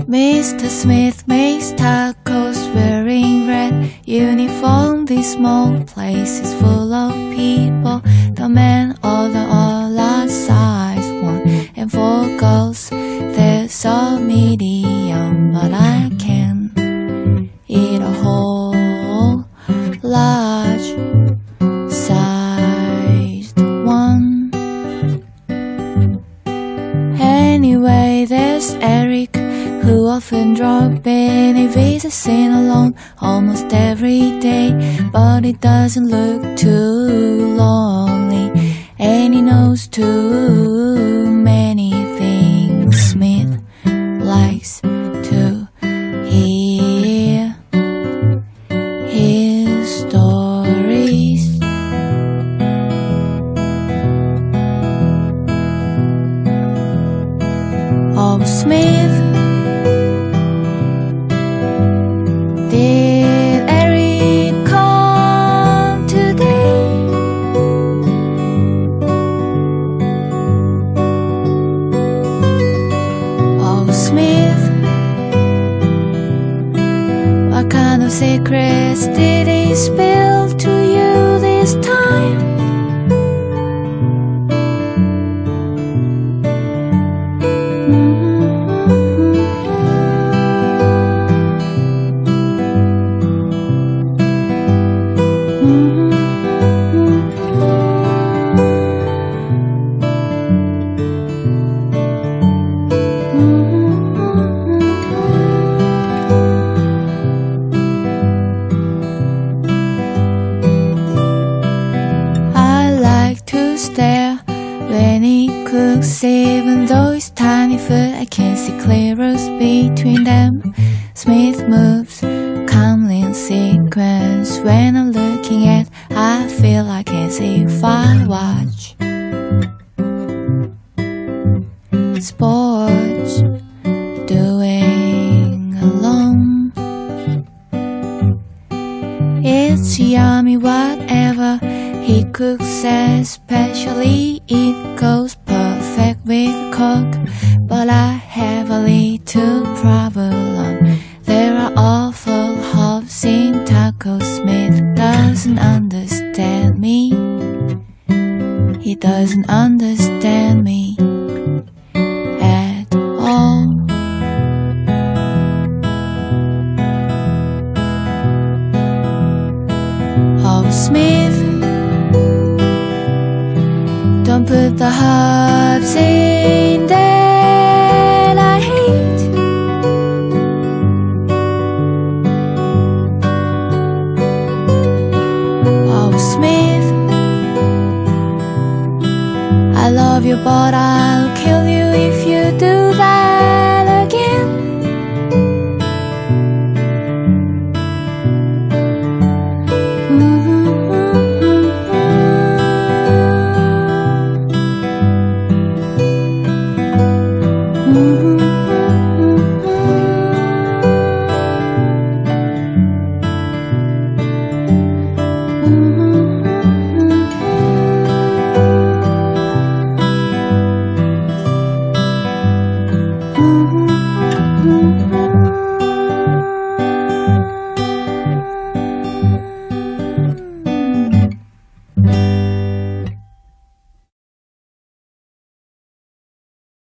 Mr. Smith makes tacos wearing red uniform. This small place is full of people. The men order all large size, 1 and 4 girls. There's a medium, but I can eat a whole large sized one. Anyway, there's Eric, who often drop in. He visits in alone almost every day, but he doesn't look too lonely, and he knows too many things. Smith likes to hear his stories. Oh, Smith, did Eric come today? Oh, Smith, what kind of secrets did he spill to you this time? When he cooks, even though it's tiny food, I can see clearers between them. Smith moves calmly in sequence. When I'm looking at, I feel like as if I watch sports doing alone. It's yummy whatever he cooks, especially it goes perfect with Coke. But I have a little problem. There are awful hops in tacos. Smith doesn't understand me. He doesn't understand me at all. Oh, Smith, don't put the herbs in that I hate. Oh, Smith, I love you, but I